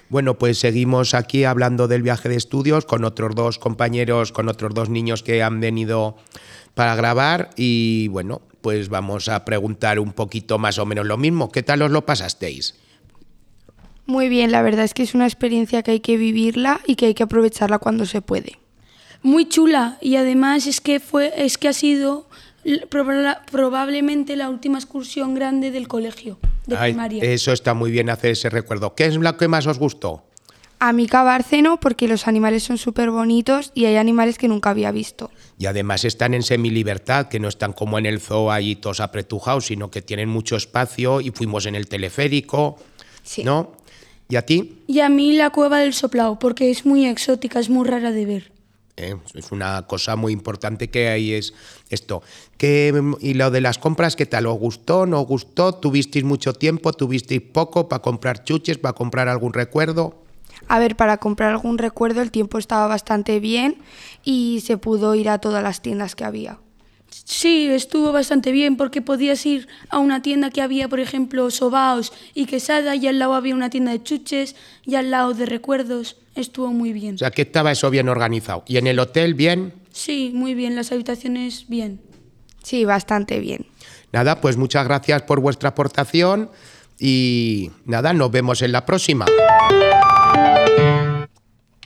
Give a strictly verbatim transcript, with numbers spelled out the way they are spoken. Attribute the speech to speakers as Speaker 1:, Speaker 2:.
Speaker 1: Bueno, pues seguimos aquí hablando del viaje de estudios con otros dos compañeros, con otros dos niños que han venido para grabar y bueno, pues vamos a preguntar un poquito más o menos lo mismo. ¿Qué tal os lo pasasteis?
Speaker 2: Muy bien, la verdad es que es una experiencia que hay que vivirla y que hay que aprovecharla cuando se puede.
Speaker 3: Muy chula y además es que fue es que ha sido proba- probablemente la última excursión grande del colegio de
Speaker 1: Ay,
Speaker 3: primaria.
Speaker 1: eso está muy bien hacer ese recuerdo. ¿Qué es lo que más os gustó?
Speaker 2: A mí Bárceno porque los animales son súper bonitos y hay animales que nunca había visto.
Speaker 1: Y además están en semilibertad, que no están como en el zoo ahí todos apretujados, sino que tienen mucho espacio y fuimos en el teleférico,
Speaker 2: Sí.
Speaker 1: ¿no? ¿Y a ti?
Speaker 3: Y a mí la cueva del soplao porque es muy exótica, es muy rara de ver.
Speaker 1: Eh, es una cosa muy importante que hay es esto. ¿Qué, y lo de las compras, qué tal? ¿Os gustó? ¿No os gustó? ¿Tuvisteis mucho tiempo? ¿Tuvisteis poco para comprar chuches, para comprar algún recuerdo?
Speaker 2: A ver, para comprar algún recuerdo el tiempo estaba bastante bien y se pudo ir a todas las tiendas que había.
Speaker 3: Sí, estuvo bastante bien porque podías ir a una tienda que había, por ejemplo, sobaos y quesada y al lado había una tienda de chuches y al lado de recuerdos. Estuvo muy bien.
Speaker 1: O sea, que estaba eso bien organizado. ¿Y en el hotel bien?
Speaker 3: Sí, muy bien, las habitaciones bien.
Speaker 2: Sí, bastante bien.
Speaker 1: Nada, pues muchas gracias por vuestra aportación y nada, nos vemos en la próxima.